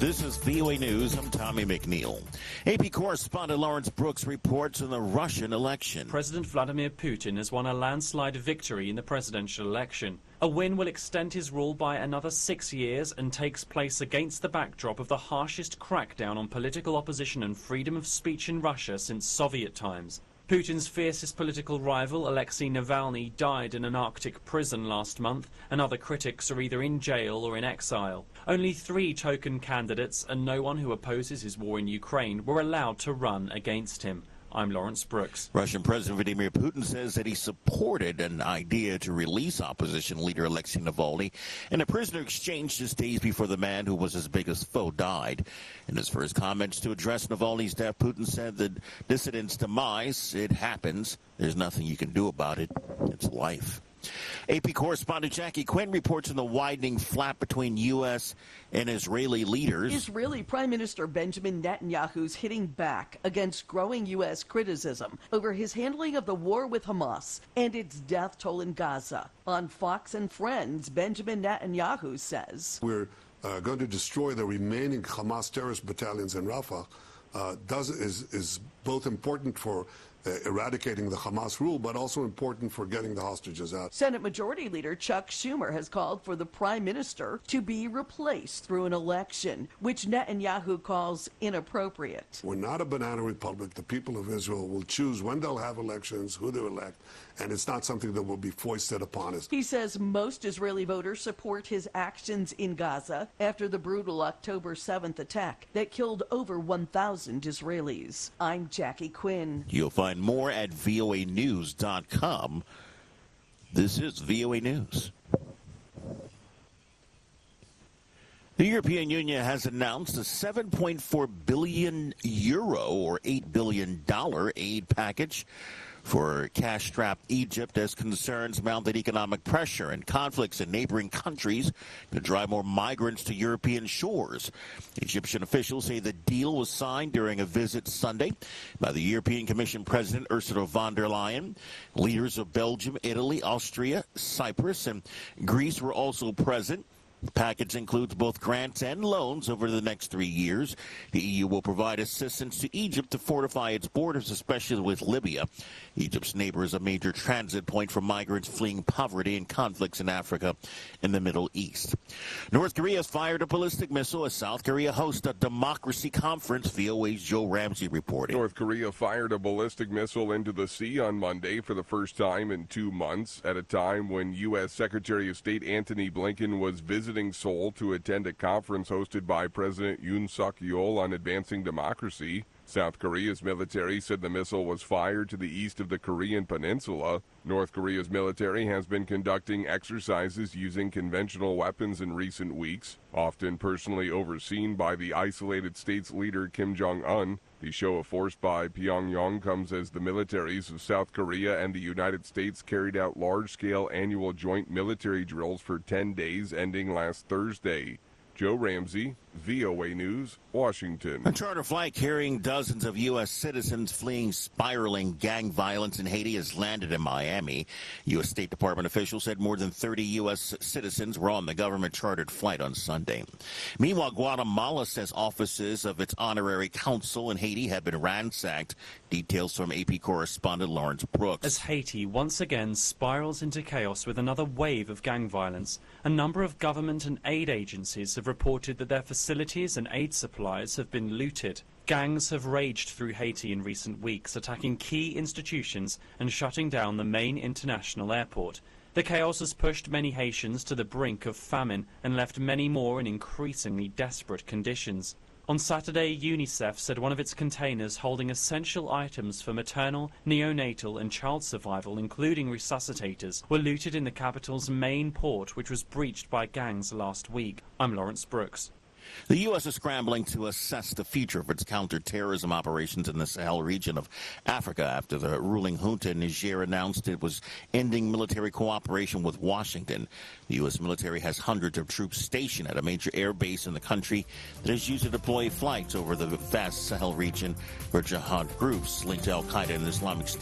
This is VOA News. I'm Tommy McNeil. AP correspondent Lawrence Brooks reports on the Russian election. President Vladimir Putin has won a landslide victory in the presidential election. A win will extend his rule by another 6 years and takes place against the backdrop of the harshest crackdown on political opposition and freedom of speech in Russia since Soviet times. Putin's fiercest political rival, Alexei Navalny, died in an Arctic prison last month, and other critics are either in jail or in exile. Only 3 token candidates and no one who opposes his war in Ukraine were allowed to run against him. I'm Lawrence Brooks. Russian President Vladimir Putin says that he supported an idea to release opposition leader Alexei Navalny in a prisoner exchange just days before the man who was his biggest foe died. In his first comments to address Navalny's death, Putin said that dissident's demise, it happens. There's nothing you can do about it. It's life. AP correspondent Jackie Quinn reports on the widening flap between U.S. and Israeli leaders. Israeli Prime Minister Benjamin Netanyahu's hitting back against growing U.S. criticism over his handling of the war with Hamas and its death toll in Gaza. On Fox and Friends, Benjamin Netanyahu says, "We're going to destroy the remaining Hamas terrorist battalions in Rafah. Is both important for eradicating the Hamas rule, but also important for getting the hostages out." Senate Majority Leader Chuck Schumer has called for the prime minister to be replaced through an election, which Netanyahu calls inappropriate. We're not a banana republic. The people of Israel will choose when they'll have elections, who they elect, and it's not something that will be foisted upon us. He says most Israeli voters support his actions in Gaza after the brutal October 7th attack that killed over 1,000 Israelis. I'm Jackie Quinn. You'll find more at voanews.com. This is VOA News. The European Union has announced a 7.4 billion euro or $8 billion aid package for cash-strapped Egypt as concerns mounted economic pressure and conflicts in neighboring countries could drive more migrants to European shores. Egyptian officials say the deal was signed during a visit Sunday by the European Commission President Ursula von der Leyen. Leaders of Belgium, Italy, Austria, Cyprus, and Greece were also present. The package includes both grants and loans over the next 3 years. The EU will provide assistance to Egypt to fortify its borders, especially with Libya. Egypt's neighbor is a major transit point for migrants fleeing poverty and conflicts in Africa and the Middle East. North Korea has fired a ballistic missile as South Korea hosts a democracy conference. VOA's Joe Ramsey reporting. North Korea fired a ballistic missile into the sea on Monday for the first time in 2 months, at a time when U.S. Secretary of State Antony Blinken was visiting Seoul to attend a conference hosted by President Yoon Suk-yeol on advancing democracy. South Korea's military said the missile was fired to the east of the Korean peninsula. North Korea's military has been conducting exercises using conventional weapons in recent weeks, often personally overseen by the isolated state's leader Kim Jong-un. The show of force by Pyongyang comes as the militaries of South Korea and the United States carried out large-scale annual joint military drills for 10 days ending last Thursday. Joe Ramsey, VOA News, Washington. A charter flight carrying dozens of U.S. citizens fleeing spiraling gang violence in Haiti has landed in Miami. U.S. State Department officials said more than 30 U.S. citizens were on the government-chartered flight on Sunday. Meanwhile, Guatemala says offices of its honorary consul in Haiti have been ransacked. Details from AP correspondent Lawrence Brooks. As Haiti once again spirals into chaos with another wave of gang violence, a number of government and aid agencies have reported that their facilities and aid supplies have been looted. Gangs have raged through Haiti in recent weeks, attacking key institutions and shutting down the main international airport. The chaos has pushed many Haitians to the brink of famine and left many more in increasingly desperate conditions. On Saturday, UNICEF said one of its containers holding essential items for maternal, neonatal and child survival, including resuscitators, were looted in the capital's main port, which was breached by gangs last week. I'm Lawrence Brooks. The U.S. is scrambling to assess the future of its counterterrorism operations in the Sahel region of Africa after the ruling junta in Niger announced it was ending military cooperation with Washington. The U.S. military has hundreds of troops stationed at a major air base in the country that is used to deploy flights over the vast Sahel region for jihad groups linked to al-Qaeda and Islamic State.